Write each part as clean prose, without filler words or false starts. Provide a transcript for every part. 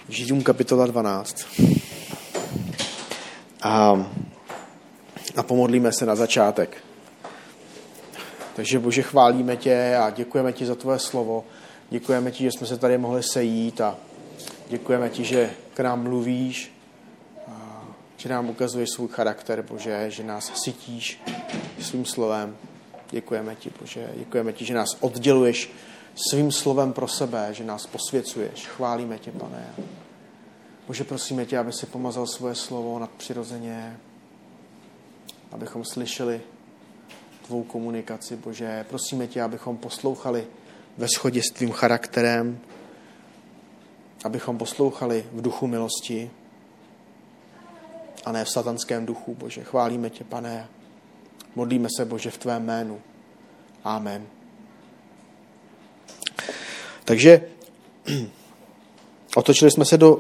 Židům kapitola 12. A pomodlíme se na začátek. Takže Bože, chválíme tě a děkujeme ti za tvoje slovo. Děkujeme ti, že jsme se tady mohli sejít a děkujeme ti, že k nám mluvíš, že nám ukazuješ svůj charakter, Bože, že nás sytíš svým slovem. Děkujeme ti, Bože, děkujeme ti, že nás odděluješ svým slovem pro sebe, že nás posvěcuješ. Chválíme tě, Pane. Bože, prosíme tě, aby si pomazal svoje slovo nadpřirozeně, abychom slyšeli tvou komunikaci, Bože. Prosíme tě, abychom poslouchali ve shodě s tvým charakterem, abychom poslouchali v duchu milosti a ne v satanském duchu, Bože. Chválíme tě, Pane. Modlíme se, Bože, v tvém jménu. Amen. Takže otočili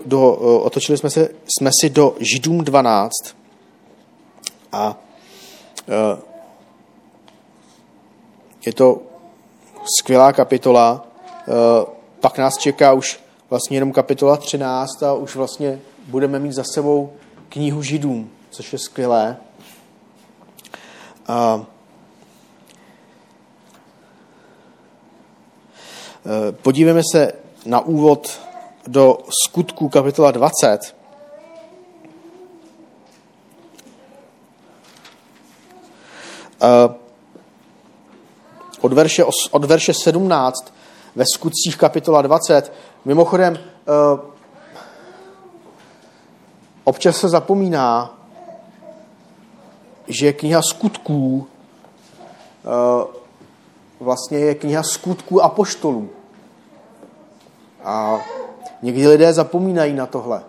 jsme si do Židům 12 a je to skvělá kapitola. Pak nás čeká už vlastně jenom kapitola 13 a už vlastně budeme mít za sebou knihu Židům, což je skvělé. Podívejme se na úvod do Skutků kapitola 20. Od verše 17 ve Skutcích kapitola 20. Mimochodem, občas se zapomíná, že kniha Skutků vlastně je kniha Skutků apoštolů. A někdy lidé zapomínají na tohle.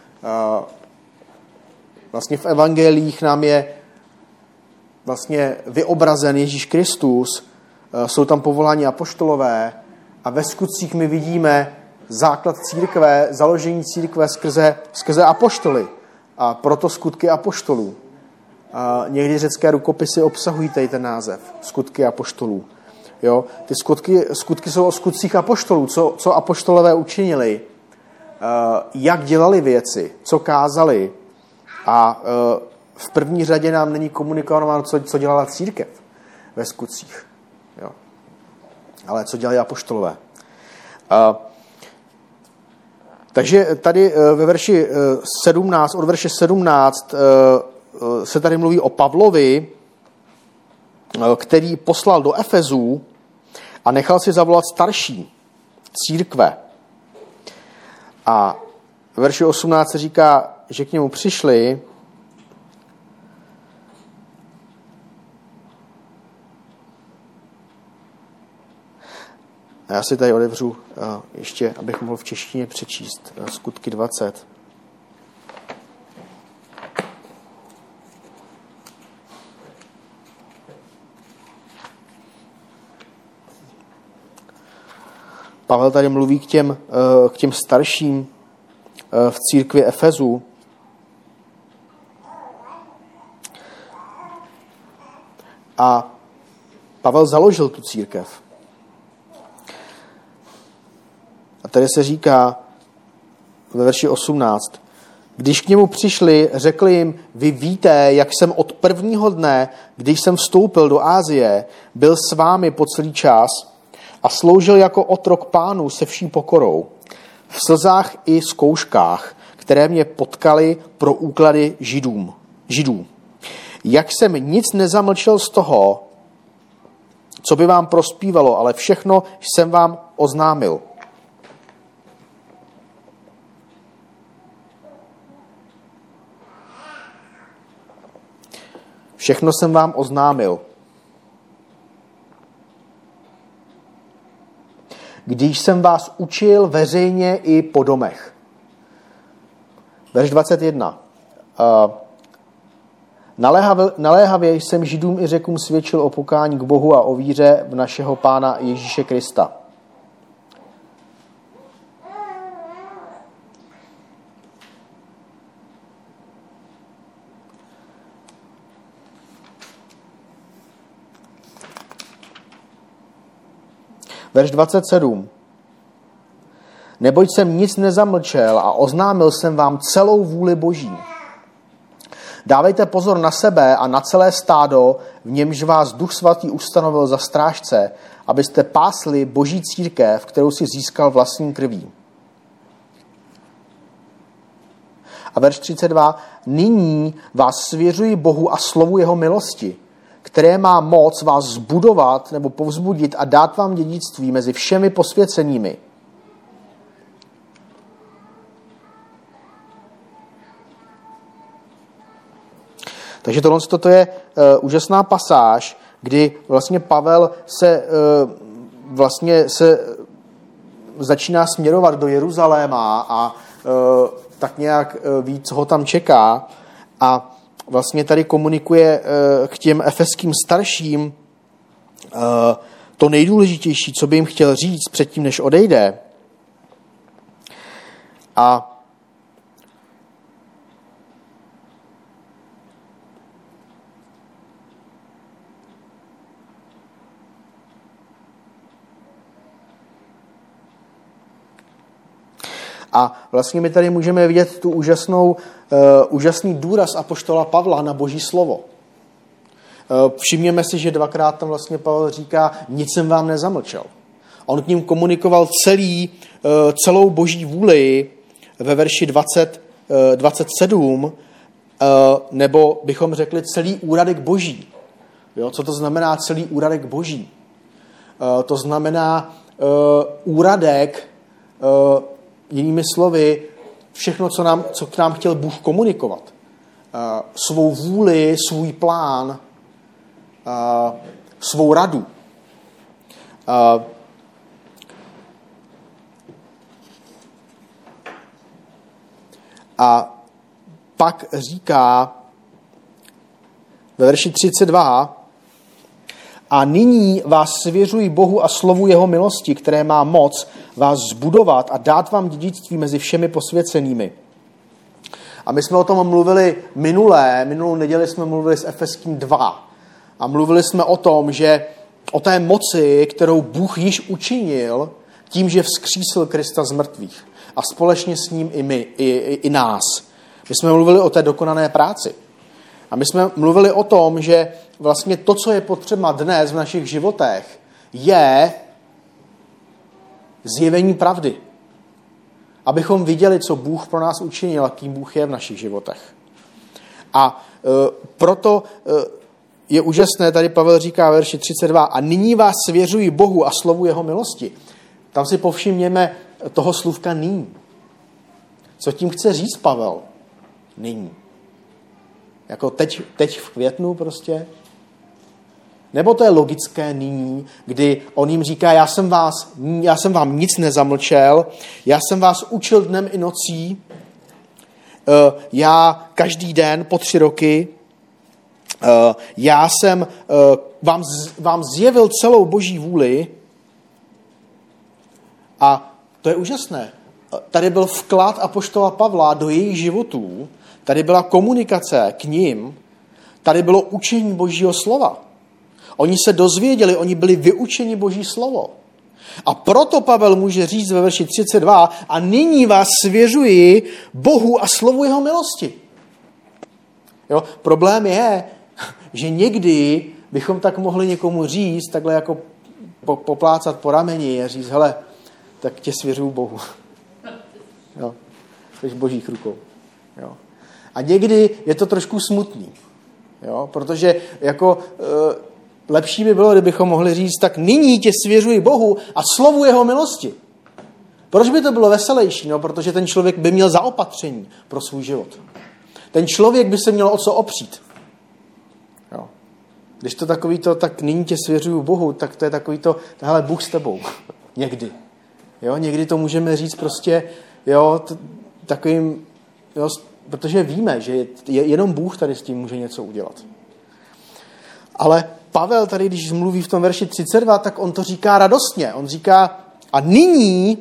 Vlastně v evangelích nám je vlastně vyobrazen Ježíš Kristus, jsou tam povolání apoštolové a ve Skutcích my vidíme základ církve, založení církve skrze apoštoly. A proto Skutky apoštolů. A někdy řecké rukopisy obsahují tady ten název, Skutky apoštolů. Jo? Ty skutky jsou o skutcích apoštolů, co apoštolové učinili, jak dělali věci, co kázali. A v první řadě nám není komunikováno, co dělala církev ve skutcích. Jo? Ale co dělali apoštolové. Takže tady ve verši 17, od verše 17 se tady mluví o Pavlovi, který poslal do Efezů a nechal si zavolat starší církve. A v verši 18 se říká, že k němu přišli a já si tady otevřu ještě, abych mohl v češtině přečíst Skutky 20. Pavel tady mluví k těm starším v církvi Efezu. A Pavel založil tu církev. A tady se říká ve verši 18. Když k němu přišli, řekli jim, vy víte, jak jsem od prvního dne, když jsem vstoupil do Asie, byl s vámi po celý čas a sloužil jako otrok Pánu se vší pokorou, v slzách i zkouškách, které mě potkaly pro úklady Židů. Jak jsem nic nezamlčel z toho, co by vám prospívalo, ale všechno jsem vám oznámil. Všechno jsem vám oznámil. Když jsem vás učil veřejně i po domech. Verš 21. Naléhavě jsem Židům i Řekům svědčil o pokání k Bohu a o víře v našeho Pána Ježíše Krista. Verš 27. neboť jsem nic nezamlčel a oznámil jsem vám celou vůli Boží. Dávejte pozor na sebe a na celé stádo, v němž vás Duch Svatý ustanovil za strážce, abyste pásli Boží církev, kterou si získal vlastní krví. A verš 32. Nyní vás svěřuji Bohu a slovu jeho milosti, které má moc vás zbudovat nebo povzbudit a dát vám dědictví mezi všemi posvěcenými. Takže tohle je úžasná pasáž, kdy vlastně Pavel se začíná směrovat do Jeruzaléma a tak nějak ví, co ho tam čeká. A vlastně tady komunikuje k těm efeským starším to nejdůležitější, co by jim chtěl říct předtím, než odejde. A vlastně my tady můžeme vidět tu úžasný důraz apoštola Pavla na Boží slovo. Všimněme si, že dvakrát tam vlastně Pavel říká, nic jsem vám nezamlčel. On k ním komunikoval celou Boží vůli ve verši 27, nebo bychom řekli celý úradek Boží. Jo, co to znamená celý úradek Boží? To znamená úradek, jinými slovy, všechno, co k nám chtěl Bůh komunikovat. Svou vůli, svůj plán, svou radu. A pak říká ve verši 32, a nyní vás svěřuji Bohu a slovu jeho milosti, které má moc vás zbudovat a dát vám dědictví mezi všemi posvěcenými. A my jsme o tom mluvili minulou neděli jsme mluvili s Efeským 2. A mluvili jsme o tom, že o té moci, kterou Bůh již učinil tím, že vzkřísil Krista z mrtvých. A společně s ním i nás. My jsme mluvili o té dokonané práci. A my jsme mluvili o tom, že vlastně to, co je potřeba dnes v našich životech, je zjevení pravdy. Abychom viděli, co Bůh pro nás učinil a kým Bůh je v našich životech. A proto je úžasné, tady Pavel říká v verši 32, a nyní vás svěřuji Bohu a slovu jeho milosti. Tam si povšimněme toho slůvka nyní. Co tím chce říct Pavel? Nyní. Jako teď v květnu prostě? Nebo to je logické nyní, kdy on jim říká, já jsem vám nic nezamlčel, já jsem vás učil dnem i nocí, já každý den po 3 roky, já jsem vám zjevil celou Boží vůli a to je úžasné. Tady byl vklad apoštola Pavla do jejich životů, tady byla komunikace k nim, tady bylo učení Božího slova. Oni se dozvěděli, oni byli vyučeni Boží slovo. A proto Pavel může říct ve verši 32, a nyní vás svěřuji Bohu a slovu jeho milosti. Jo? Problém je, že někdy bychom tak mohli někomu říct, takhle jako poplácat po rameni a říct, hele, tak tě svěřuju Bohu. Jo? Jsi v Božích rukou. Jo? A někdy je to trošku smutný, jo? Protože jako lepší by bylo, kdybychom mohli říct, tak nyní tě svěřuji Bohu a slovu jeho milosti. Proč by to bylo veselější? No, protože ten člověk by měl zaopatření pro svůj život. Ten člověk by se měl o co opřít. Jo. Když to takovýto, tak nyní tě svěřuju Bohu, tak to je takovýto, hele, Bůh s tebou. Někdy. Jo, někdy to můžeme říct prostě, jo, takovým, jo, protože víme, že jenom Bůh tady s tím může něco udělat. Ale Pavel tady, když mluví v tom verši 32, tak on to říká radostně. On říká, a nyní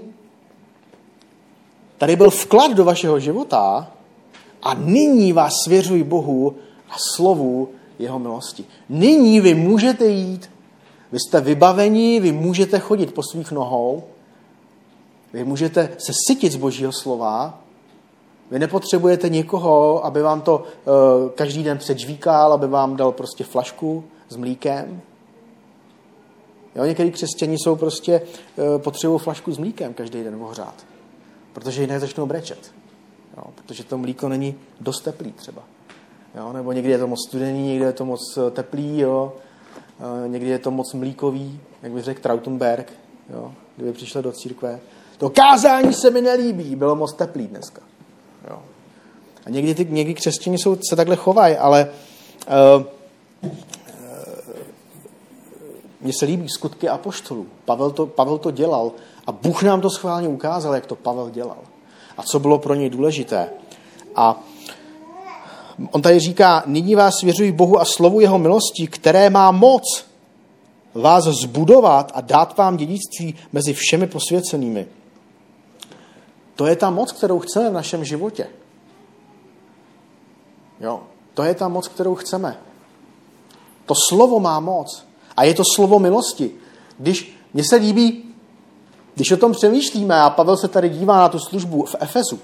tady byl vklad do vašeho života a nyní vás svěřuji Bohu a slovu jeho milosti. Nyní vy můžete jít, vy jste vybaveni, vy můžete chodit po svých nohou Vy můžete se sytit z Božího slova. Vy nepotřebujete nikoho, aby vám to každý den předžvíkal, aby vám dal prostě flašku s mlíkem. Jo, některý křesťané jsou prostě potřebují flašku s mlíkem každý den ohřát. Protože jinak začnou brečet. Jo, protože to mlíko není dost teplý třeba. Jo, nebo někdy je to moc studený, někdy je to moc teplý, jo. Někdy je to moc mlíkový, jak by řekl Trautenberg, jo, kdyby přišel do církve. To kázání se mi nelíbí, bylo moc teplý dneska. Jo. A někdy křesťané se takhle chovají, ale mně se líbí skutky apoštolů. Pavel to dělal a Bůh nám to schválně ukázal, jak to Pavel dělal. A co bylo pro něj důležité. A on tady říká, nyní vás svěřuji Bohu a slovu jeho milosti, které má moc vás zbudovat a dát vám dědictví mezi všemi posvěcenými. To je ta moc, kterou chceme v našem životě. Jo, to je ta moc, kterou chceme. To slovo má moc. A je to slovo milosti. Mně se líbí, když o tom přemýšlíme, a Pavel se tady dívá na tu službu v Efesu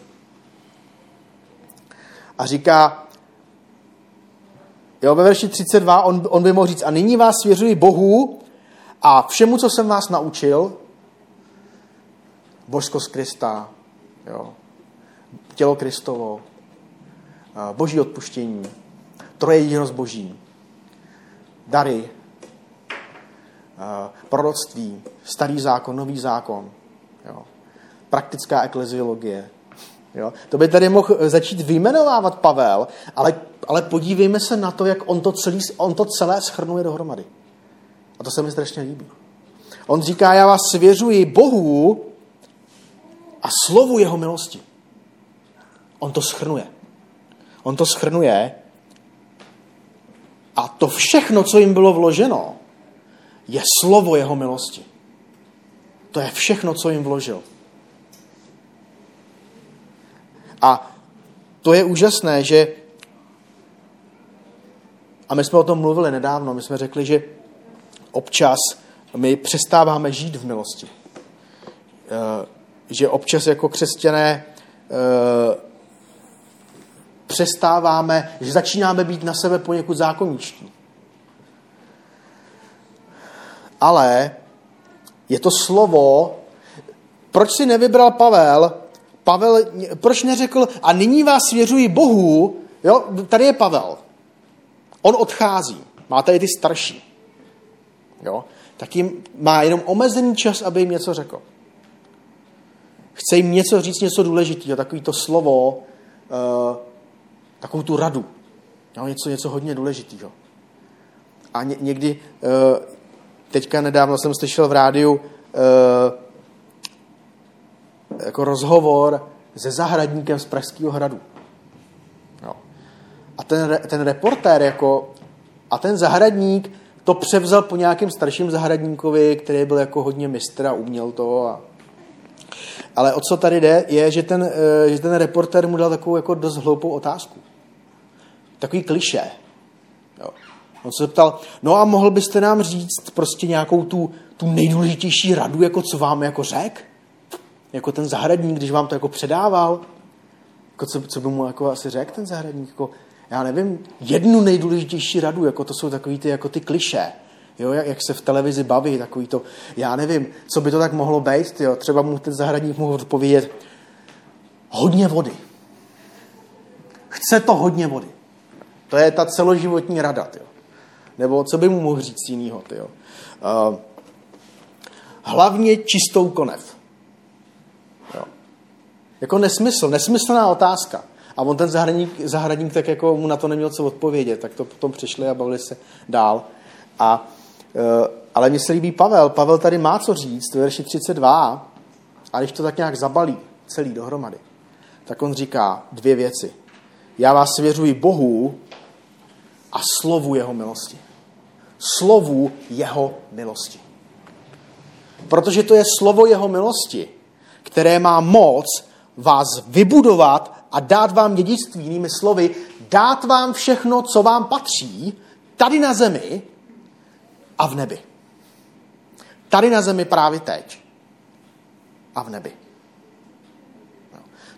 a říká, jo, ve verši 32 on by mohl říct, a nyní vás svěřuji Bohu a všemu, co jsem vás naučil, božskost Krista, jo, tělo Kristovo, boží odpuštění, trojjedinost Boží, dary, proroctví, starý zákon, nový zákon, jo, praktická ekleziologie. Jo. To by tady mohl začít vyjmenovávat Pavel, ale podívejme se na to, jak on to celé shrnuje dohromady. A to se mi strašně líbí. On říká, já vás svěřuji Bohu a slovu jeho milosti. On to shrnuje a to všechno, co jim bylo vloženo, je slovo jeho milosti. To je všechno, co jim vložil. A to je úžasné, že a my jsme o tom mluvili nedávno, my jsme řekli, že občas my přestáváme žít v milosti. Že občas jako křesťané přestáváme, že začínáme být na sebe poněkud zákonničtí. Ale je to slovo, proč si nevybral Pavel, proč neřekl, a nyní vás svěřuji Bohu, jo, tady je Pavel. On odchází, má tady ty starší. Jo, tak jim má jenom omezený čas, aby jim něco řekl. Chce jim něco říct, něco důležitého, takový to slovo, takovou tu radu. Jo, něco hodně důležitého. A někdy, teďka nedávno jsem slyšel v rádiu jako rozhovor se zahradníkem z Pražského hradu. Jo. A ten reportér a ten zahradník to převzal po nějakém starším zahradníkovi, který byl jako hodně mistr a uměl to. Ale o co tady jde, je, že ten reportér mu dal takovou jako dost hloupou otázku. Takový klišé. Jo. On se zeptal, no a mohl byste nám říct prostě nějakou tu nejdůležitější radu, jako co vám jako řekl? Jako ten zahradník, když vám to jako předával? Jako co by mu jako asi řekl ten zahradník? Jako, já nevím, jednu nejdůležitější radu, jako to jsou takový ty, jako ty klišé. Jo, jak se v televizi baví, takový to, já nevím, co by to tak mohlo být, jo, třeba mu ten zahradník mohl odpovědět, hodně vody. Chce to hodně vody. To je ta celoživotní rada, jo. Nebo co by mu mohl říct jinýho, jo. Hlavně čistou konev. Jo. Jako nesmyslná otázka. A on ten zahradník tak jako mu na to neměl co odpovědět, tak to potom přišli a bavili se dál. Ale mně se líbí Pavel. Pavel tady má co říct, v verši 32, a když to tak nějak zabalí celý dohromady, tak on říká dvě věci. Já vás svěřuji Bohu a slovu jeho milosti. Slovu jeho milosti. Protože to je slovo jeho milosti, které má moc vás vybudovat a dát vám dědictví, jinými slovy, dát vám všechno, co vám patří, tady na zemi a v nebi. Tady na zemi právě teď a v nebi.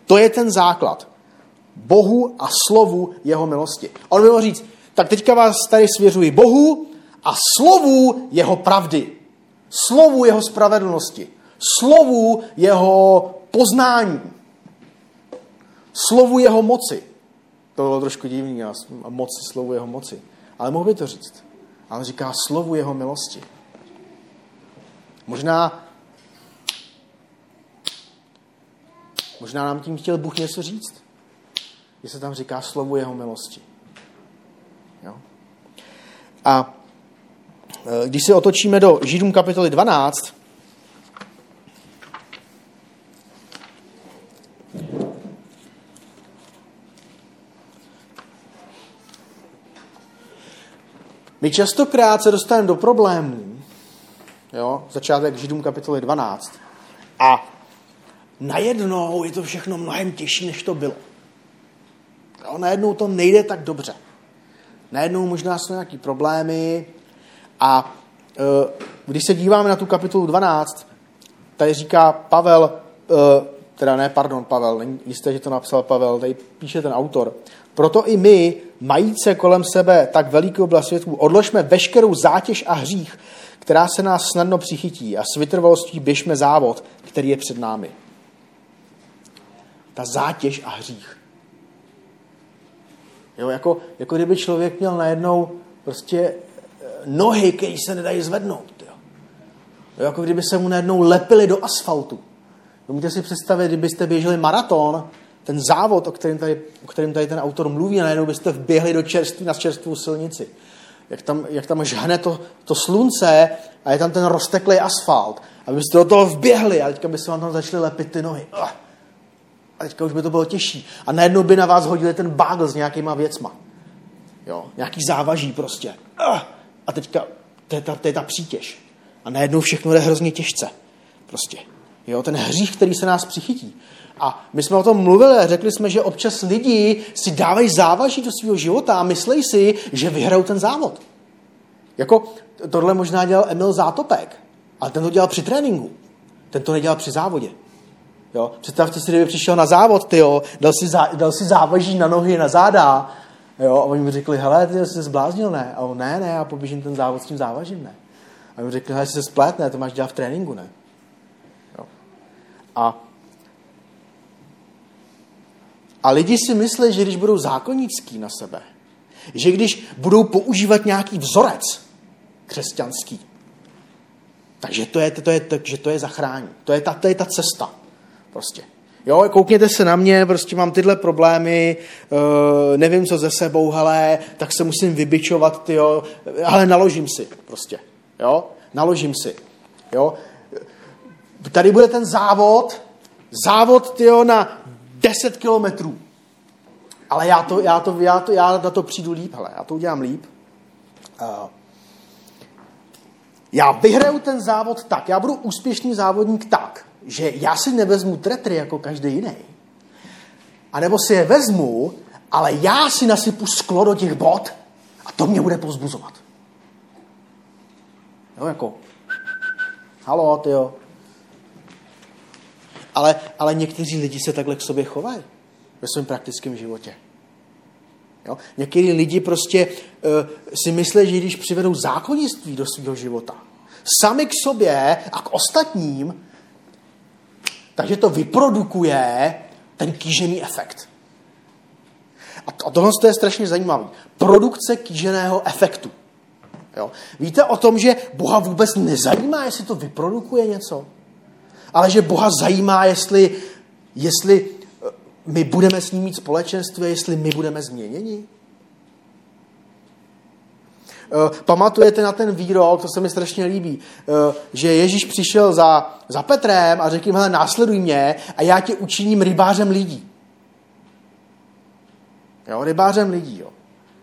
To je ten základ. Bohu a slovu jeho milosti. On by mohl říct, tak teďka vás tady svěřuji Bohu a slovu jeho pravdy. Slovu jeho spravedlnosti. Slovu jeho poznání. Slovu jeho moci. To bylo trošku divný, a moci, slovu jeho moci. Ale mohl by to říct. Ale říká slovu jeho milosti. Možná nám tím chtěl Bůh něco říct. Když se tam říká slovu jeho milosti. Jo? A když se otočíme do Židům kapitoly 12, my častokrát se dostaneme do problémů, jo? Začátek Židům kapitoly 12, a najednou je to všechno mnohem těžší, než to bylo. Jo? Najednou to nejde tak dobře. Najednou možná jsou nějaké problémy a když se díváme na tu kapitolu 12, tady říká Pavel, Pavel, není jisté, že to napsal Pavel, tady píše ten autor. Proto i my, majíce kolem sebe tak veliký oblast světů, odložme veškerou zátěž a hřích, která se nás snadno přichytí, a s vytrvalostí běžme závod, který je před námi. Ta zátěž a hřích. Jo, jako kdyby člověk měl najednou prostě nohy, které se nedají zvednout. Jo. Jako kdyby se mu najednou lepily do asfaltu. Můžete si představit, kdybyste běželi maraton, ten závod, o kterém tady ten autor mluví, a najednou byste vběhli na čerstvou silnici. Jak tam žhne to slunce a je tam ten rozteklý asfalt. A byste do toho vběhli a teďka by se vám tam začaly lepit ty nohy. A teďka už by to bylo těžší. A najednou by na vás hodili ten bágl s nějakýma věcma. Jo, nějaký závaží prostě. A teďka to je ta přítěž. A najednou všechno jde hrozně těžce. Prostě. Jo, ten hřích, který se nás přichytí. A my jsme o tom mluvili a řekli jsme, že občas lidi si dávají závaží do svého života a myslí si, že vyhrajou ten závod. Jako tohle možná dělal Emil Zátopek, ale ten to dělal při tréninku. Ten to nedělal při závodě. Jo? Představte si, kdyby přišel na závod, dal si závaží na nohy, na záda, jo? A oni mi řekli, hele, ty jsi se zbláznil, ne? A on, ne, já poběžím ten závod s tím závažím, ne? A oni mi řekli, hele, jsi se splet, ne, to máš dělat v tréninku, ne? Jo? A lidi si myslí, že když budou zákonnický na sebe, že když budou používat nějaký vzorec křesťanský, takže to je zachrání. To je ta cesta. Prostě. Jo, koukněte se na mě, prostě mám tyhle problémy, nevím, co ze sebou, hele, tak se musím vybičovat, tyjo, ale naložím si prostě. Jo, naložím si. Jo. Tady bude ten závod, tyjo, na 10 kilometrů. Ale já na to přijdu líp, hele, já to udělám líp. Já vyhraju ten závod tak, já budu úspěšný závodník tak, že já si nevezmu tretry jako každý jiný. A nebo si je vezmu, ale já si nasypu sklo do těch bot a to mě bude povzbuzovat. Jo, jako, halo, tyjo. Ale někteří lidi se takhle k sobě chovají ve svém praktickém životě. Jo? Někteří lidi prostě si myslí, že když přivedou zákonnictví do svého života, sami k sobě a k ostatním, takže to vyprodukuje ten kýžený efekt. A tohle je strašně zajímavé. Produkce kýženého efektu. Jo? Víte o tom, že Boha vůbec nezajímá, jestli to vyprodukuje něco? Ale že Boha zajímá, jestli my budeme s ním mít společenství, jestli my budeme změněni. Pamatujete na ten výrok, to se mi strašně líbí, že Ježíš přišel za Petrem a řekl jim, hele, následuj mě a já tě učiním rybářem lidí. Jo, rybářem lidí, jo.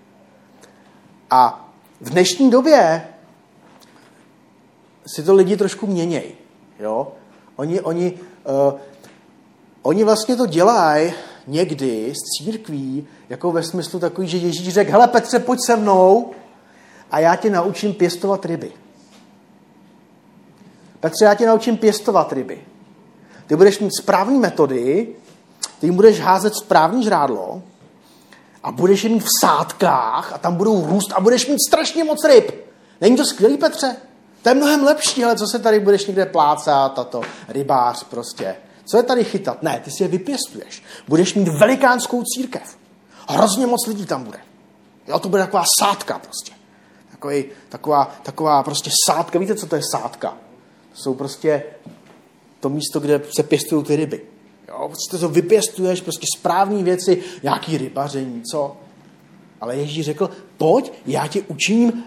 A v dnešní době si to lidi trošku měnějí, jo. Oni vlastně to dělají někdy z církví, jako ve smyslu takový, že Ježíš řekl, hele Petře, pojď se mnou a já tě naučím pěstovat ryby. Petře, já tě naučím pěstovat ryby. Ty budeš mít správné metody ty jim budeš házet správný žrádlo a budeš je mít v sádkách a tam budou růst a budeš mít strašně moc ryb. Není to skvělý, Petře? To je mnohem lepší, ale co se tady budeš někde plácat, tato rybář prostě. Co je tady chytat? Ne, ty si je vypěstuješ. Budeš mít velikánskou církev. Hrozně moc lidí tam bude. Jo, to bude taková sádka prostě. Taková prostě sádka. Víte, co to je sádka? To jsou prostě to místo, kde se pěstují ty ryby. Jo, prostě to vypěstuješ, prostě správné věci, nějaký rybaření, co? Ale Ježíš řekl, pojď, já tě učiním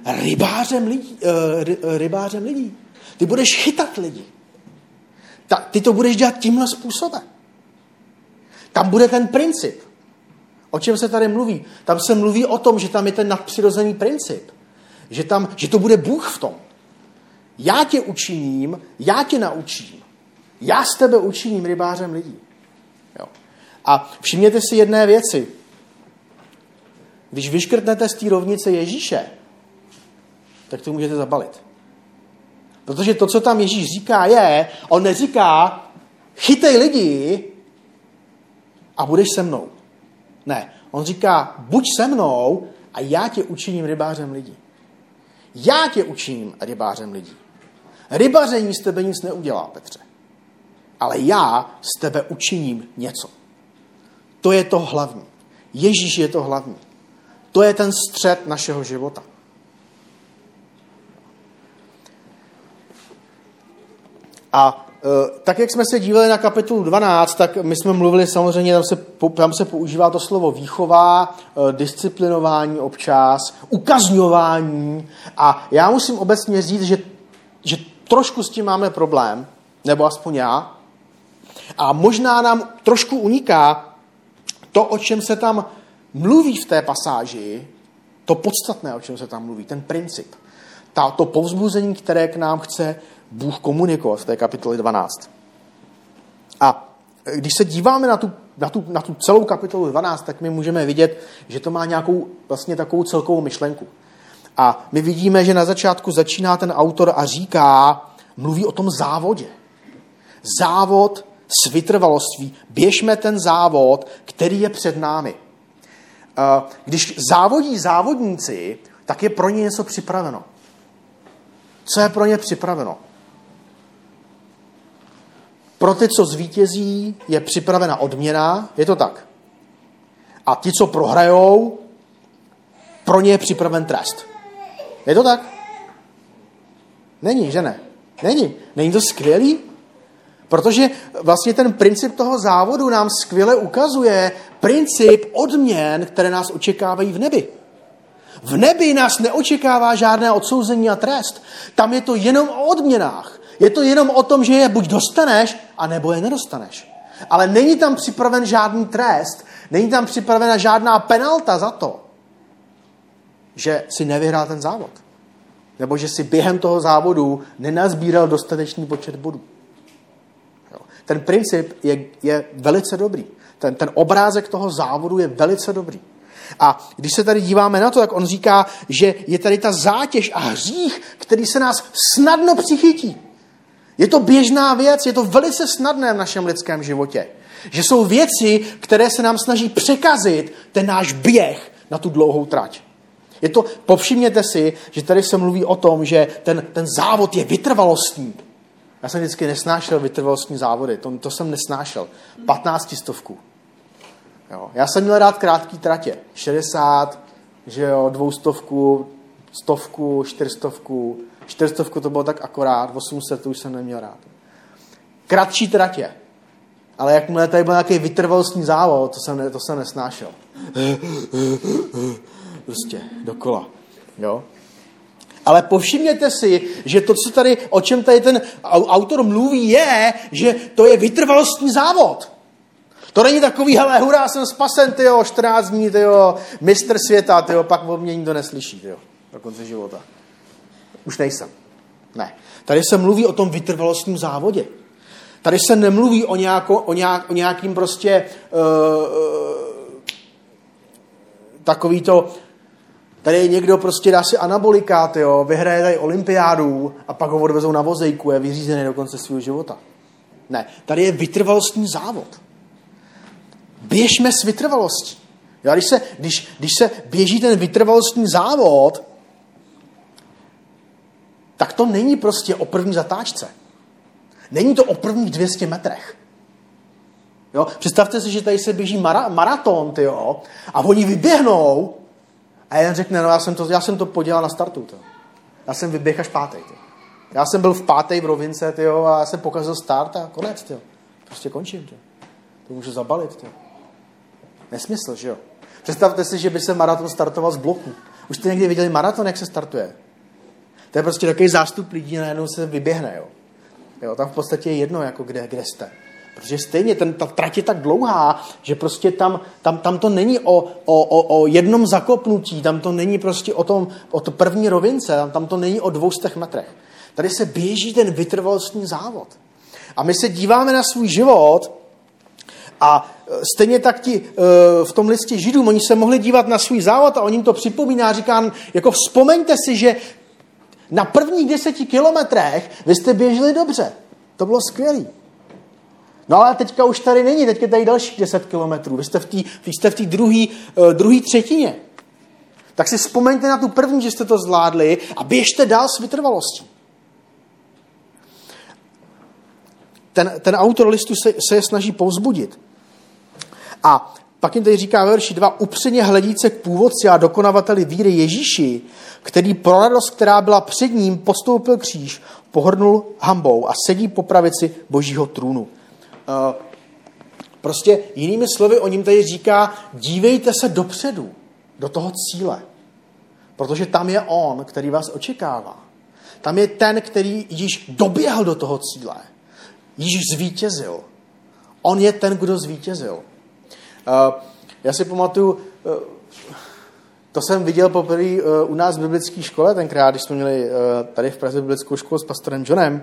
rybářem lidí. Ty budeš chytat lidi. Ty to budeš dělat tímhle způsobem. Tam bude ten princip. O čem se tady mluví? Tam se mluví o tom, že tam je ten nadpřirozený princip. Že to bude Bůh v tom. Já tě učiním, já tě naučím. Já z tebe učiním rybářem lidí. Jo. A všimněte si jedné věci. Když vyškrtnete z té rovnice Ježíše, tak to můžete zabalit. Protože to, co tam Ježíš říká, on neříká, chytej lidi a budeš se mnou. Ne, on říká, buď se mnou a já tě učiním rybářem lidí. Já tě učiním rybářem lidí. Rybaření z tebe nic neudělá, Petře. Ale já z tebe učiním něco. To je to hlavní. Ježíš je to hlavní. To je ten střed našeho života. A tak, jak jsme se dívali na kapitolu 12, tak my jsme mluvili samozřejmě, tam se používá to slovo výchova, disciplinování občas, ukazňování. A já musím obecně říct, že trošku s tím máme problém, nebo aspoň já. A možná nám trošku uniká to, o čem se tam mluví v té pasáži, to podstatné, o čem se tam mluví, ten princip. To povzbuzení, které k nám chce Bůh komunikovat v té kapitole 12. A když se díváme na tu celou kapitolu 12, tak my můžeme vidět, že to má nějakou vlastně takovou celkovou myšlenku. A my vidíme, že na začátku začíná ten autor a mluví o tom závodě. Závod s vytrvalostí. Běžme ten závod, který je před námi. Když závodí závodníci, tak je pro ně něco připraveno. Co je pro ně připraveno? Pro ty, co zvítězí, je připravena odměna, je to tak. A ti, co prohrajou, pro ně je připraven trest. Je to tak? Není, že ne? Není to skvělý? Protože vlastně ten princip toho závodu nám skvěle ukazuje princip odměn, které nás očekávají v nebi. V nebi nás neočekává žádné odsouzení a trest. Tam je to jenom o odměnách. Je to jenom o tom, že je buď dostaneš, anebo je nedostaneš. Ale není tam připraven žádný trest, není tam připravena žádná penalta za to, že si nevyhrál ten závod. Nebo že si během toho závodu nenazbíral dostatečný počet bodů. Ten princip je velice dobrý. Ten obrázek toho závodu je velice dobrý. A když se tady díváme na to, jak on říká, že je tady ta zátěž a hřích, který se nás snadno přichytí. Je to běžná věc, je to velice snadné v našem lidském životě. Že jsou věci, které se nám snaží překazit ten náš běh na tu dlouhou trať. Povšimněte si, že tady se mluví o tom, že ten závod je vytrvalostní. Já jsem vždycky nesnášel vytrvalostní závody, to jsem nesnášel. 15 stovku. Jo. Já jsem měl rád krátký tratě. 60, že jo, 200, 100, 400. 400 to bylo tak akorát, 800 to už jsem neměl rád. Kratší tratě. Ale jakmile tady byl nějaký vytrvalostní závod, to jsem nesnášel. Prostě dokola. Jo. Ale povšimněte si, že to, o čem tady ten autor mluví, je, že to je vytrvalostní závod. To není takový, hele, hurá, jsem spasen, 14 dní, mistr světa, pak o mě nikdo neslyší, do konce života. Už nejsem. Ne. Tady se mluví o tom vytrvalostním závodě. Tady se nemluví o nějakým prostě takový to, tady někdo prostě dá si anabolikát, vyhraje tady olympiádu a pak ho odvezou na vozejku a je vyřízený do konce svého života. Ne, tady je vytrvalostní závod. běžme s vytrvalostí. Jo, když se běží ten vytrvalostní závod, tak to není prostě o první zatáčce. Není to o prvních 200 metrech. Jo? Představte si, že tady se běží maraton, tyjo, a oni vyběhnou a jeden řekne, no já jsem to podělal na startu. Tyjo. Já jsem vyběhl až 5. Tyjo. Já jsem byl v 5. v rovince, tyjo, a já jsem pokazil start a konec. Tyjo. Prostě končím. Tyjo. To můžu zabalit. Tyjo. Nesmysl, že jo? Představte si, že by se maraton startoval z bloku. Už jste někdy viděli maraton, jak se startuje? To je prostě takový zástup lidí, najednou se vyběhne. Jo, tam v podstatě je jedno, jako kde jste. Protože stejně ta trať je tak dlouhá, že prostě tam to není o jednom zakopnutí, tam to není prostě o to první rovince, tam to není o 200 metrech. Tady se běží ten vytrvalostní závod. A my se díváme na svůj život a stejně tak v tom listě Židům, oni se mohli dívat na svůj závod a on jim to připomíná, říká, jako vzpomeňte si, že na prvních 10 kilometrech vy jste běželi dobře. To bylo skvělý. No ale teďka už tady není, teďka tady dalších 10 kilometrů. Vy jste v té druhé třetině. Tak si vzpomeňte na tu první, že jste to zvládli a běžte dál s vytrvalostí. Ten autor listu se je snaží povzbudit. A pak jim tady říká ve verši 2, upřeně hledíce k původci a dokonavateli víry Ježíši, který pro radost, která byla před ním, podstoupil kříž, pohornul hanbou a sedí po pravici Božího trůnu. Prostě jinými slovy o ním tady říká, dívejte se dopředu, do toho cíle. Protože tam je on, který vás očekává. Tam je ten, který již doběhl do toho cíle. Již zvítězil. On je ten, kdo zvítězil. Já si pamatuju, to jsem viděl poprvé u nás v biblické škole, tenkrát, když jsme měli tady v Praze biblickou školu s pastorem Johnem,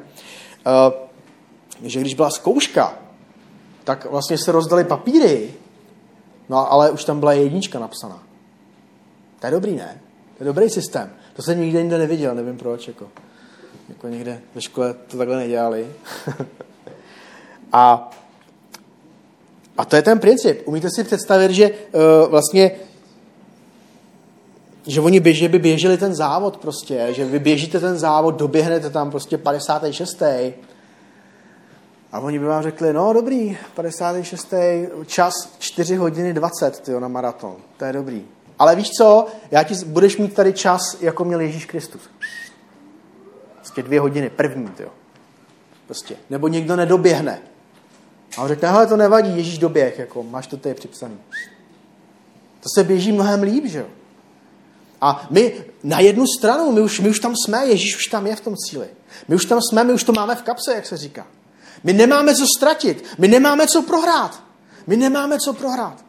že když byla zkouška, tak vlastně se rozdali papíry, no ale už tam byla 1 napsaná. To je dobrý, ne? To je dobrý systém. To jsem nikde jinde neviděl, nevím proč. Jako někde ve škole to takhle nedělali. A to je ten princip. Umíte si představit, že vlastně že oni by běželi ten závod prostě, že vy běžíte ten závod, doběhnete tam prostě 56. A oni by vám řekli, no dobrý, 56. čas 4 hodiny 20 tyjo, na maraton. To je dobrý. Ale víš co, budeš mít tady čas, jako měl Ježíš Kristus. Prostě 2 hodiny, první, tyjo. Prostě. Nebo někdo nedoběhne. A on řekne, hele, to nevadí, Ježíš doběh, jako máš to tady připsaný. To se běží mnohem líp, že jo. A my na jednu stranu, my už tam jsme, Ježíš už tam je v tom cíli. My už tam jsme, my už to máme v kapse, jak se říká. My nemáme co ztratit, my nemáme co prohrát. My nemáme co prohrát.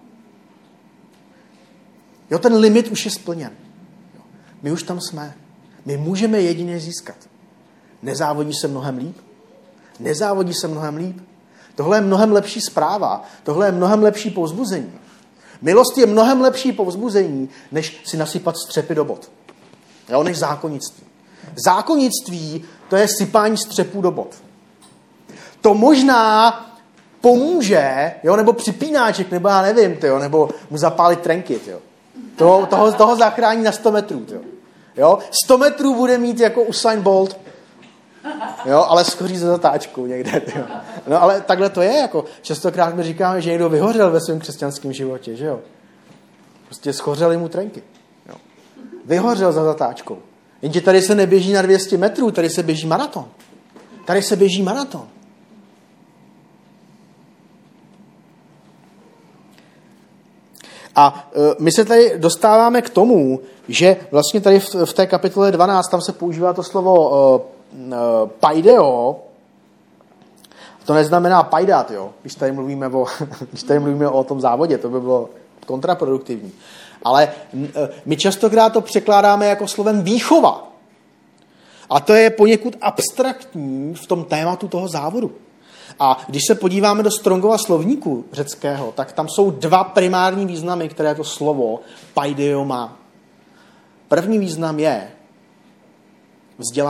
Jo, ten limit už je splněn. Jo. My už tam jsme. My můžeme jedině získat. Nezávodí se mnohem líp? Nezávodí se mnohem líp? Tohle je mnohem lepší zpráva. Tohle je mnohem lepší povzbuzení. Milost je mnohem lepší povzbuzení, než si nasypat střepy do bot. Jo, než zákonnictví. Zákonnictví, to je sypání střepů do bot. To možná pomůže, jo, nebo připínáček, nebo já nevím, tyjo, nebo mu zapálit trenky. Tyjo. Toho zachrání na 100 metrů. Tyjo. Jo? 100 metrů bude mít jako Usain Bolt, jo, ale schoří za zatáčkou někde. Tyjo. No ale takhle to je. Jako, častokrát mi říkáme, že někdo vyhořel ve svém křesťanském životě. Že jo? Prostě schořely mu trenky. Jo. Vyhořel za zatáčkou. Jenže tady se neběží na 200 metrů, tady se běží maraton. Tady se běží maraton. A my se tady dostáváme k tomu, že vlastně tady v té kapitole 12 tam se používá to slovo paideo. To neznamená pajdat, jo? Když tady mluvíme o tom závodě, to by bylo kontraproduktivní. Ale my častokrát to překládáme jako slovem výchova. A to je poněkud abstraktní v tom tématu toho závodu. A když se podíváme do Strongova slovníku řeckého, tak tam jsou 2 primární významy, které to slovo paideo má. První význam je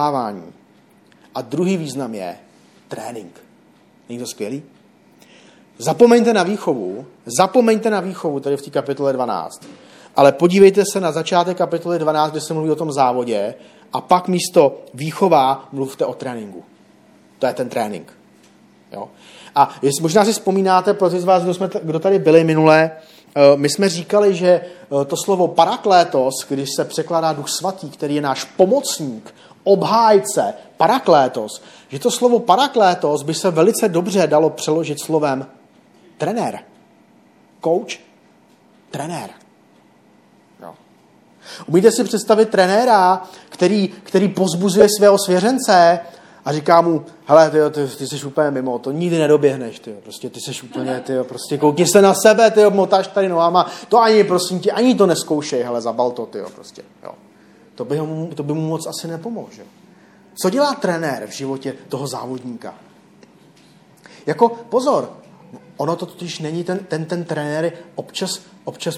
vzdělávání a druhý význam je trénink. Není to skvělý? zapomeňte na výchovu, tady v té kapitole 12, ale podívejte se na začátek kapitoly 12, kde se mluví o tom závodě a pak místo výchova mluvte o tréninku. To je ten trénink. Jo? A možná si vzpomínáte, pro ty z vás, kdo tady byli minule, my jsme říkali, že to slovo paraklétos, když se překládá Duch Svatý, který je náš pomocník, obhájce, paraklétos, že to slovo paraklétos by se velice dobře dalo přeložit slovem trenér. Coach, trenér. Jo. Umíte si představit trenéra, který pozbuzuje svého svěřence a říká mu, hele, ty jsi úplně mimo, to nikdy nedoběhneš, prostě ty jsi úplně, prostě koukni se na sebe, motáš tady nohama, to ani, prosím tě, ani to neskoušej, hele, zabal to, prostě, jo. To by mu moc asi nepomohlo, že? Co dělá trenér v životě toho závodníka? Jako, pozor, ono to totiž není ten trenér, občas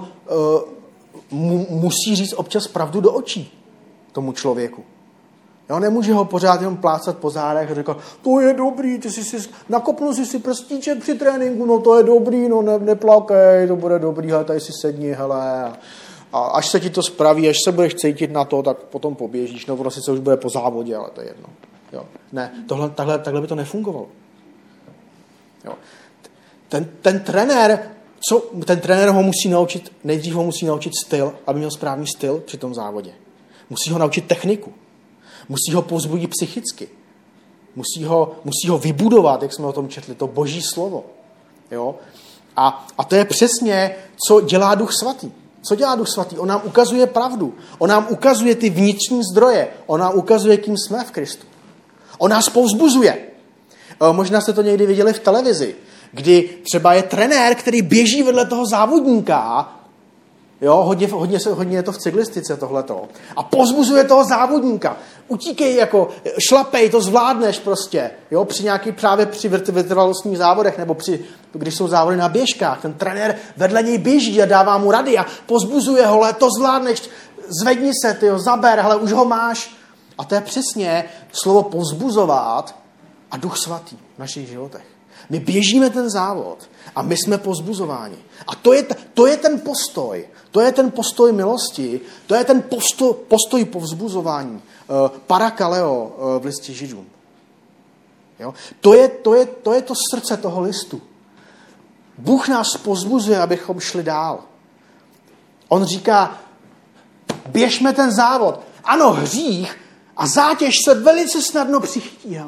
musí říct občas pravdu do očí tomu člověku. Jo, nemůže ho pořád jenom plácat po zádech a říkat, to je dobrý, nakopnul si prstíček při tréninku, no to je dobrý, no neplakej, to bude dobrý, hele, tady si sedni, hele. A až se ti to spraví, až se budeš cítit na to, tak potom poběžíš, no ono sice už bude po závodě, ale to je jedno. Jo. Ne, takhle by to nefungovalo. Jo. Ten trenér ho musí naučit, nejdřív ho musí naučit styl, aby měl správný styl při tom závodě. Musí ho naučit techniku. Musí ho povzbudit psychicky. Musí ho vybudovat, jak jsme o tom četli, to Boží slovo. Jo? A to je přesně, co dělá Duch Svatý. Co dělá Duch Svatý? On nám ukazuje pravdu. On nám ukazuje ty vnitřní zdroje. On nám ukazuje, kým jsme v Kristu. On nás povzbuzuje. Možná jste to někdy viděli v televizi, kdy třeba je trenér, který běží vedle toho závodníka. Jo, hodně je to v cyklistice tohleto. A povzbuzuje toho závodníka. Utíkej, jako šlapej, to zvládneš prostě. Jo, při vytrvalostních závodech, nebo když jsou závody na běžkách. Ten trenér vedle něj běží a dává mu rady a povzbuzuje ho, to zvládneš, zvedni se, zaber, hele, už ho máš. A to je přesně slovo povzbuzovat a Duch Svatý v našich životech. My běžíme ten závod a my jsme povzbuzováni. A to je ten postoj. To je ten postoj milosti. To je ten postoj povzbuzování. Parakaleo v listě Židům. Jo? To je to srdce toho listu. Bůh nás povzbuzuje, abychom šli dál. On říká, běžme ten závod. Ano, hřích a zátěž se velice snadno přichytí,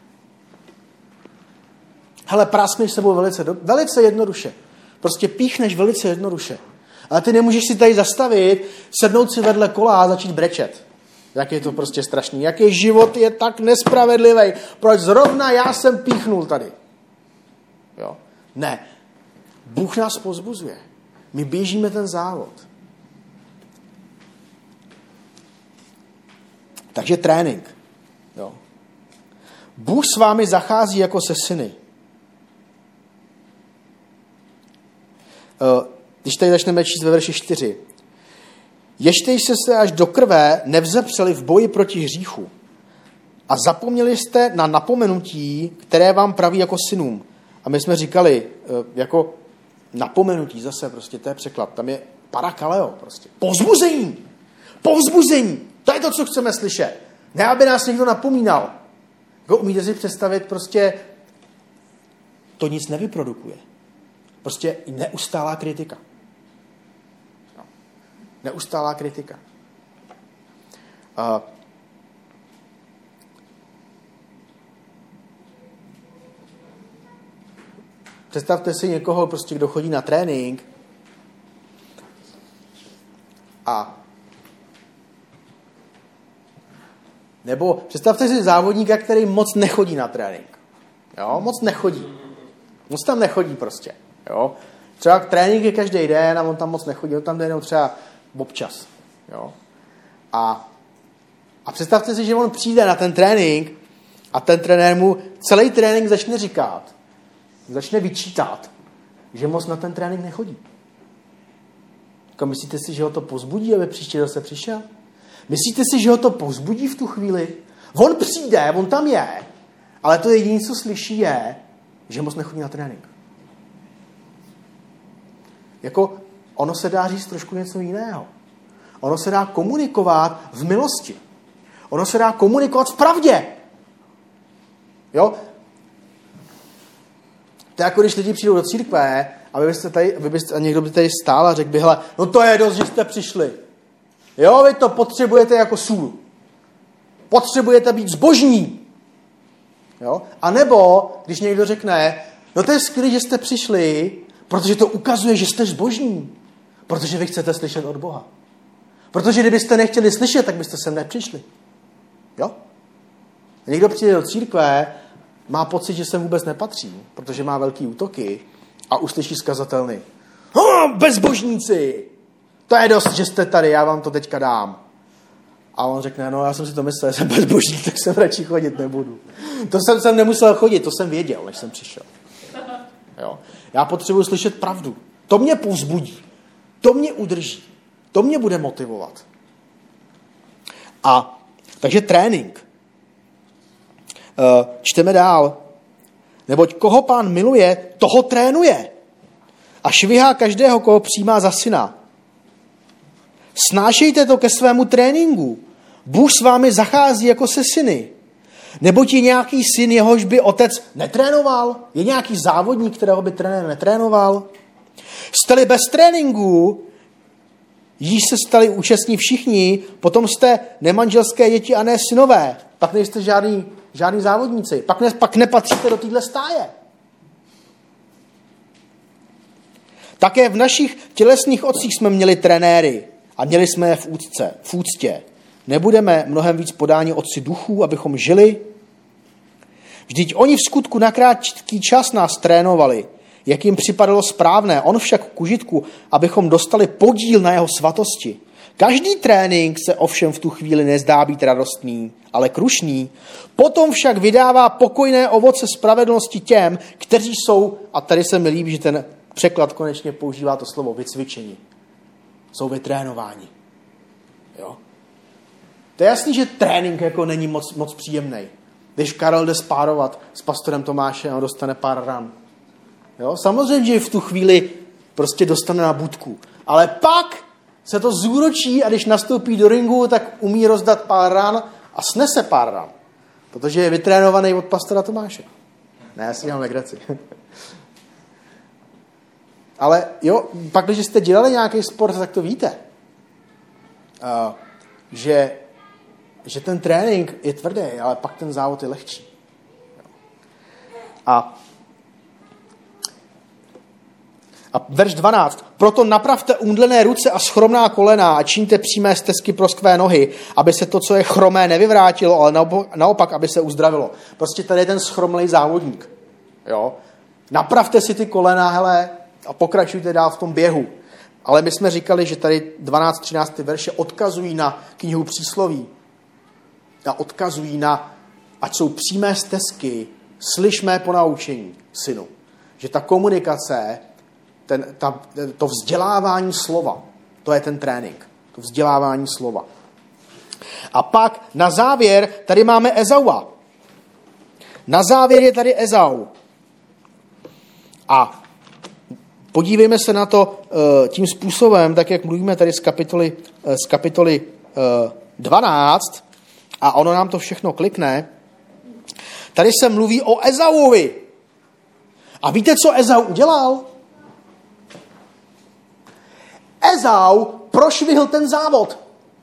hele, práskneš sebou velice jednoduše. Prostě píchneš velice jednoduše. Ale ty nemůžeš si tady zastavit, sednout si vedle kola a začít brečet. Jak je to prostě strašný. Jaký život je tak nespravedlivý. Proč zrovna já jsem píchnul tady? Jo? Ne. Bůh nás povzbuzuje. My běžíme ten závod. Takže trénink. Jo. Bůh s vámi zachází jako se syny. Když tady začneme číst ve verši 4. Ježte jste se až do krve nevzepřeli v boji proti hříchu a zapomněli jste na napomenutí, které vám praví jako synům. A my jsme říkali, jako napomenutí zase, prostě to je překlad. Tam je parakaleo, prostě. Povzbuzení. Povzbuzení. To je to, co chceme slyšet. Ne, aby nás někdo napomínal. Jako umíte si představit, prostě to nic nevyprodukuje. Prostě neustálá kritika. No. Neustálá kritika. Představte si někoho, prostě, kdo chodí na trénink a nebo představte si závodníka, který moc nechodí na trénink. Jo, moc nechodí. Moc tam nechodí prostě. Jo. Třeba trénink je každý den a on tam moc nechodí, on tam jde jenom třeba občas. Jo. A představte si, že on přijde na ten trénink a ten trenér mu celý trénink začne říkat, začne vyčítat, že moc na ten trénink nechodí. Jako myslíte si, že ho to povzbudí, aby příště zase přišel? Myslíte si, že ho to povzbudí v tu chvíli? On přijde, on tam je, ale to jediné, co slyší, je, že moc nechodí na trénink. jako ono se dá říct trošku něco jiného. Ono se dá komunikovat v milosti. Ono se dá komunikovat v pravdě. Jo? To je jako když lidi přijdou do církve a a někdo by tady stál a řekl by, hele, no to je dost, že jste přišli. Jo, vy to potřebujete jako sůl. Potřebujete být zbožní. Jo? A nebo, když někdo řekne, no to je skvělé, že jste přišli, protože to ukazuje, že jste zbožní. Protože vy chcete slyšet od Boha. Protože kdybyste nechtěli slyšet, tak byste sem nepřišli. Jo? A někdo přijde do církve, má pocit, že sem vůbec nepatří, protože má velký útoky a uslyší zkazatelny. Bezbožníci! To je dost, že jste tady, já vám to teďka dám. A on řekne, no já jsem si to myslel, že jsem bezbožník, tak jsem radši chodit nebudu. To jsem sem nemusel chodit, to jsem věděl, než jsem přišel. Jo? Já potřebuji slyšet pravdu. To mě povzbudí. To mě udrží. To mě bude motivovat. A takže trénink. Čteme dál. Neboť koho Pán miluje, toho trénuje. A švihá každého, koho přijímá za syna. Snášejte to ke svému tréninku. Bůh s vámi zachází jako se syny. Neboť je nějaký syn, jehož by otec netrénoval? Je nějaký závodník, kterého by trenér netrénoval? Jste-li bez tréninku, již se stali účastní všichni, potom jste nemanželské děti a ne synové. Pak nejste žádný závodníci. Pak nepatříte do téhle stáje. Také v našich tělesných otcích jsme měli trenéry a měli jsme je v úctě. Nebudeme mnohem víc podáni otci duchů, abychom žili? Vždyť oni v skutku na krátký čas nás trénovali, jak jim připadalo správné, on však k užitku, abychom dostali podíl na jeho svatosti. Každý trénink se ovšem v tu chvíli nezdá být radostný, ale krušný. Potom však vydává pokojné ovoce spravedlnosti těm, kteří jsou, a tady se mi líbí, že ten překlad konečně používá to slovo vycvičení. Jsou vytrénováni. Jo? To je jasný, že trénink jako není moc příjemný. Když Karel jde spárovat s pastorem Tomášem a dostane pár ran. Jo? Samozřejmě, že v tu chvíli prostě dostane na budku. Ale pak se to zúročí a když nastoupí do ringu, tak umí rozdat pár ran a snese pár ran. Protože je vytrénovaný od pastora Tomáše. Ne, já si dělám legraci. Ale jo, pak, když jste dělali nějaký sport, tak to víte. Že ten trénink je tvrdý, ale pak ten závod je lehčí. A verš 12. Proto napravte umdlené ruce a schromná kolena a čiňte přímé stezky pro skvé nohy, aby se to, co je chromé, nevyvrátilo, ale naopak, aby se uzdravilo. Prostě tady je ten schromlej závodník. Jo? Napravte si ty kolena, hele, a pokračujte dál v tom běhu. Ale my jsme říkali, že tady 12-13 verše odkazují na knihu Přísloví. A odkazují na, ať jsou přímé stezky, slyš mé ponaučení, synu. Že ta komunikace, to vzdělávání slova, to je ten trénink. To vzdělávání slova. A pak na závěr tady máme Ezaua. Na závěr je tady Ezau. A podívejme se na to tím způsobem, tak jak mluvíme tady z kapitoly 12, a ono nám to všechno klikne. Tady se mluví o Ezauovi. A víte, co Ezau udělal? Ezau prošvihl ten závod.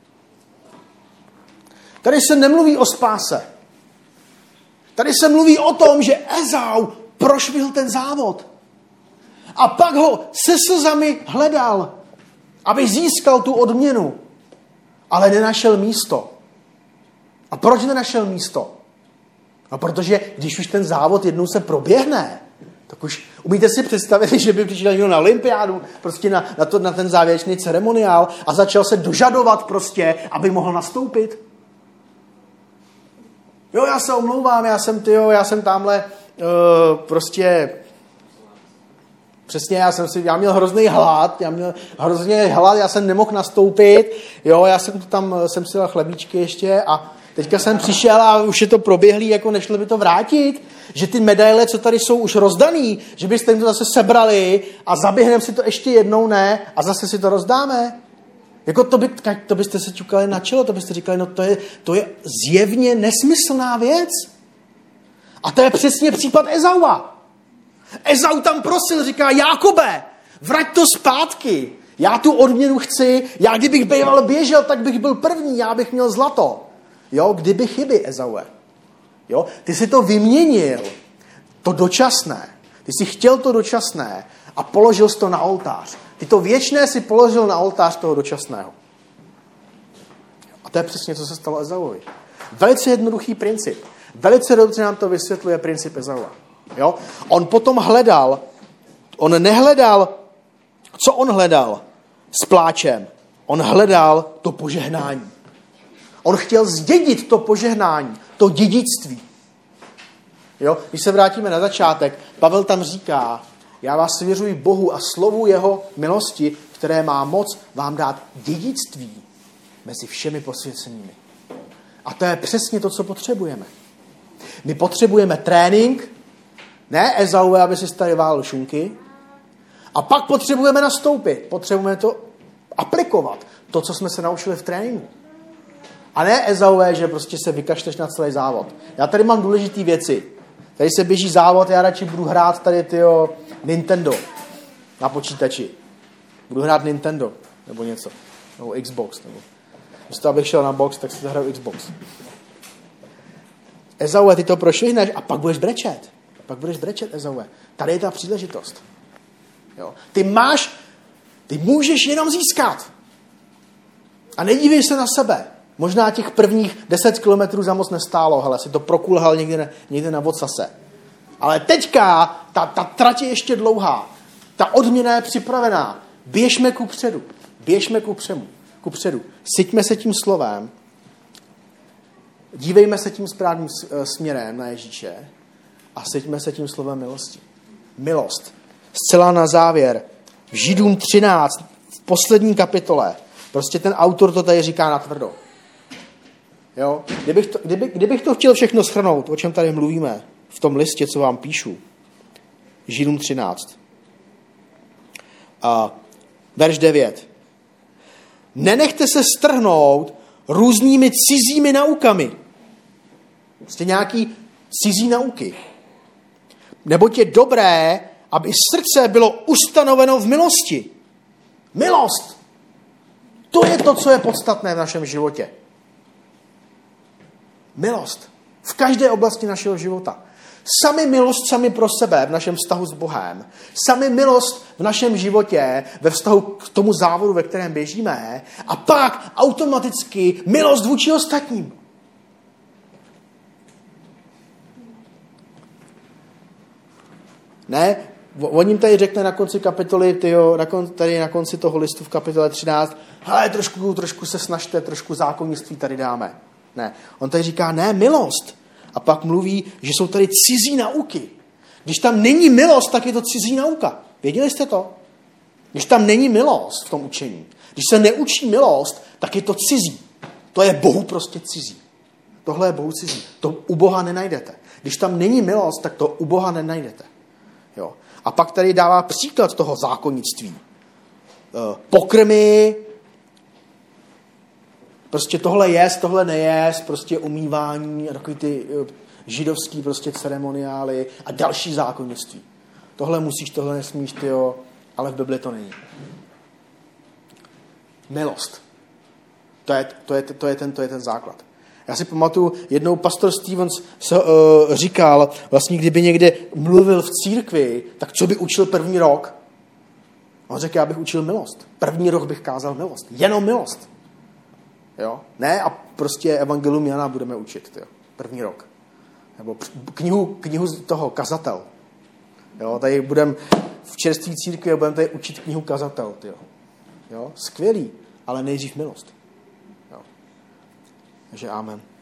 Tady se nemluví o spáse. Tady se mluví o tom, že Ezau prošvihl ten závod. A pak ho se slzami hledal, aby získal tu odměnu. Ale nenašel místo. A proč nenašel místo? A protože když už ten závod jednou se proběhne, tak už umíte si představit, že by přišel někdo na olympiádu, prostě na ten závěrečný ceremoniál a začal se dožadovat prostě, aby mohl nastoupit. Jo, já se omlouvám, já jsem tamhle přesně, já měl hrozný hlad, já jsem nemohl nastoupit, jo, jsem si dal chlebíčky ještě a Teďka jsem přišel a už je to proběhlý, jako nešlo by to vrátit, že ty medaile, co tady jsou už rozdaný, že byste jim to zase sebrali a zaběhneme si to ještě jednou, ne, a zase si to rozdáme. Jako to byste se ťukali na čelo, to byste říkali, no to je zjevně nesmyslná věc. A to je přesně případ Ezaua. Ezau tam prosil, říká, Jákobe, vrať to zpátky. Já tu odměnu chci, já kdybych běžel, tak bych byl první, já bych měl zlato. Jo, kdyby chyby, Ezaue. Jo, ty si to vyměnil, to dočasné. Ty si chtěl to dočasné a položil jsi to na oltář. Ty to věčné si položil na oltář toho dočasného. A to je přesně, co se stalo Ezauovi. Velice jednoduchý princip. Velice dobře nám to vysvětluje princip Ezaua. Jo? On potom hledal, co on hledal s pláčem? On hledal to požehnání. On chtěl zdědit to požehnání, to dědictví. Jo? Když se vrátíme na začátek, Pavel tam říká, já vás svěřuji Bohu a slovu jeho milosti, které má moc vám dát dědictví mezi všemi posvěcenými. A to je přesně to, co potřebujeme. My potřebujeme trénink, ne Ezaue, aby si tady válel šunky, a pak potřebujeme nastoupit, potřebujeme to aplikovat, to, co jsme se naučili v tréninku. A ne Ezaue, že prostě se vykašleš na celý závod. Já tady mám důležité věci. Tady se běží závod, já radši budu hrát tady Nintendo na počítači. Budu hrát Nintendo, nebo něco. Nebo Xbox. Nebo. Místo, abych šel na box, tak si to hraju Xbox. Ezaue, ty to prošvihneš a pak budeš brečet. Pak budeš brečet, Ezaue. Tady je ta příležitost. Jo. Ty můžeš jenom získat. A nedívej se na sebe. Možná těch prvních 10 kilometrů za moc nestálo, hele, si to prokulhal někde na odsase. Ale teďka ta trať je ještě dlouhá. Ta odměna je připravená. Běžme kupředu. Běžme kupředu. Syťme se tím slovem. Dívejme se tím správným směrem na Ježíše a syťme se tím slovem milosti. Milost. Zcela na závěr. V Židům 13, v poslední kapitole, prostě ten autor to tady říká natvrdo. Jo? Kdybych to chtěl všechno shrnout, o čem tady mluvíme, v tom listě, co vám píšu, Židům 13. Verš 9. Nenechte se strhnout různými cizími naukami. Prostě nějaký cizí nauky. Neboť je dobré, aby srdce bylo ustanoveno v milosti. Milost. To je to, co je podstatné v našem životě. Milost. V každé oblasti našeho života. Sami milost sami pro sebe v našem vztahu s Bohem. Sami milost v našem životě ve vztahu k tomu závodu, ve kterém běžíme. A pak automaticky milost vůči ostatním. Ne, on jim tady řekne na konci kapitoly, tady na konci toho listu v kapitole 13, hele, trošku se snažte, trošku zákonnictví tady dáme. Ne, on tady říká, ne, milost. A pak mluví, že jsou tady cizí nauky. Když tam není milost, tak je to cizí nauka. Věděli jste to? Když tam není milost v tom učení, když se neučí milost, tak je to cizí. To je Bohu prostě cizí. Tohle je Bohu cizí. To u Boha nenajdete. Když tam není milost, tak to u Boha nenajdete. Jo. A pak tady dává příklad toho zákonnictví. Pokrmy, prostě tohle jest, tohle nejest, prostě umývání, takový ty židovský prostě ceremoniály a další zákonnictví. Tohle musíš, tohle nesmíš, ale v Bibli to není. Milost. To je ten základ. Já si pamatuju, jednou pastor Stevens říkal, vlastně kdyby někde mluvil v církvi, tak co by učil první rok? On řekl, já bych učil milost. První rok bych kázal milost. Jenom milost. Jo? Ne a prostě evangelium Jana budeme učit. První rok. Nebo knihu toho Kazatel. Jo? Tady budeme v čerství církvi a budeme tady učit knihu Kazatel. Jo? Skvělý, ale nejdřív milost. Jo? Takže amen.